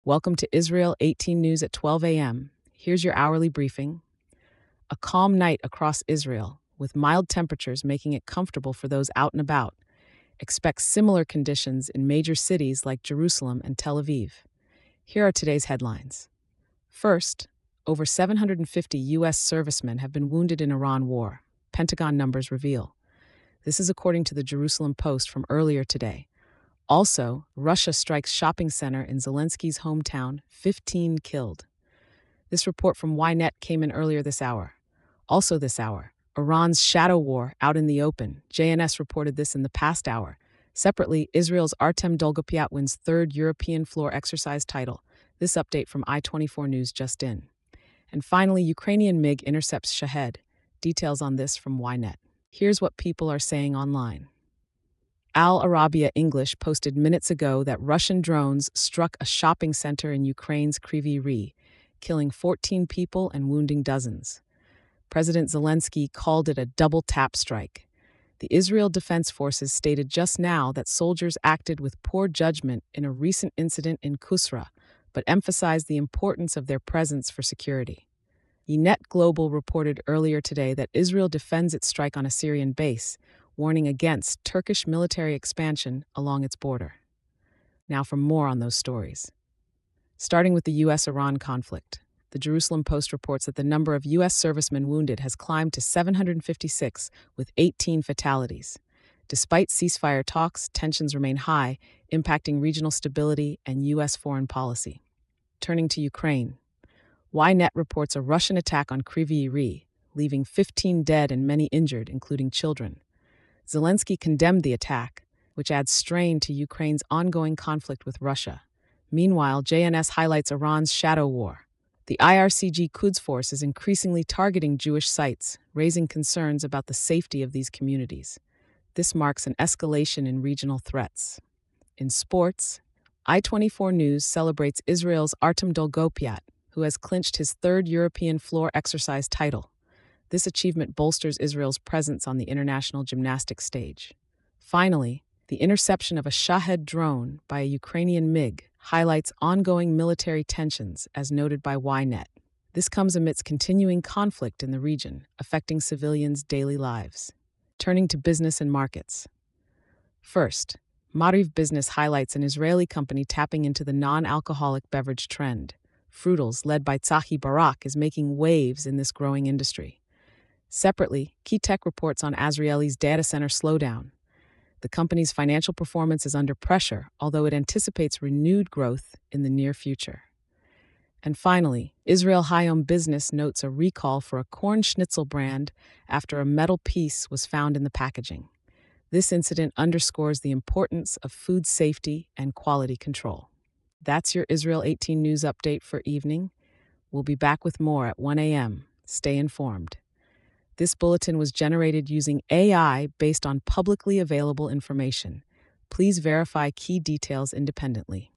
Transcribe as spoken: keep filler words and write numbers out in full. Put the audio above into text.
Welcome to Israel eighteen News at twelve a m. Here's your hourly briefing. A calm night across Israel, with mild temperatures making it comfortable for those out and about. Expect similar conditions in major cities like Jerusalem and Tel Aviv. Here are today's headlines. First, over seven hundred fifty U S servicemen have been wounded in Iran war, Pentagon numbers reveal. This is according to the Jerusalem Post from earlier today. Also, Russia strikes shopping center in Zelensky's hometown, fifteen killed. This report from Ynet came in earlier this hour. Also this hour, Iran's shadow war out in the open. J N S reported this in the past hour. Separately, Israel's Artem Dolgopiat wins third European floor exercise title. This update from I twenty-four News just in. And finally, Ukrainian MiG intercepts Shahed. Details on this from Ynet. Here's what people are saying online. Al Arabiya English posted minutes ago that Russian drones struck a shopping center in Ukraine's Kryvyi Rih, killing fourteen people and wounding dozens. President Zelensky called it a double-tap strike. The Israel Defense Forces stated just now that soldiers acted with poor judgment in a recent incident in Kusra, but emphasized the importance of their presence for security. Ynet Global reported earlier today that Israel defends its strike on a Syrian base, warning against Turkish military expansion along its border. Now for more on those stories. Starting with the U S Iran conflict, the Jerusalem Post reports that the number of U S servicemen wounded has climbed to seven hundred fifty-six, with eighteen fatalities. Despite ceasefire talks, tensions remain high, impacting regional stability and U S foreign policy. Turning to Ukraine, Ynet reports a Russian attack on Kryvyi Rih, leaving fifteen dead and many injured, including children. Zelensky condemned the attack, which adds strain to Ukraine's ongoing conflict with Russia. Meanwhile, J N S highlights Iran's shadow war. The I R C G Quds Force is increasingly targeting Jewish sites, raising concerns about the safety of these communities. This marks an escalation in regional threats. In sports, I twenty-four News celebrates Israel's Artem Dolgopiat, who has clinched his third European floor exercise title. This achievement bolsters Israel's presence on the international gymnastics stage. Finally, the interception of a Shahed drone by a Ukrainian MiG highlights ongoing military tensions, as noted by Ynet. This comes amidst continuing conflict in the region, affecting civilians' daily lives. Turning to business and markets. First, Mariv Business highlights an Israeli company tapping into the non-alcoholic beverage trend. Frutels, led by Tzachi Barak, is making waves in this growing industry. Separately, Key Tech reports on Azrieli's data center slowdown. The company's financial performance is under pressure, although it anticipates renewed growth in the near future. And finally, Israel Hayom Business notes a recall for a corn schnitzel brand after a metal piece was found in the packaging. This incident underscores the importance of food safety and quality control. That's your Israel eighteen News update for evening. We'll be back with more at one a m. Stay informed. This bulletin was generated using A I based on publicly available information. Please verify key details independently.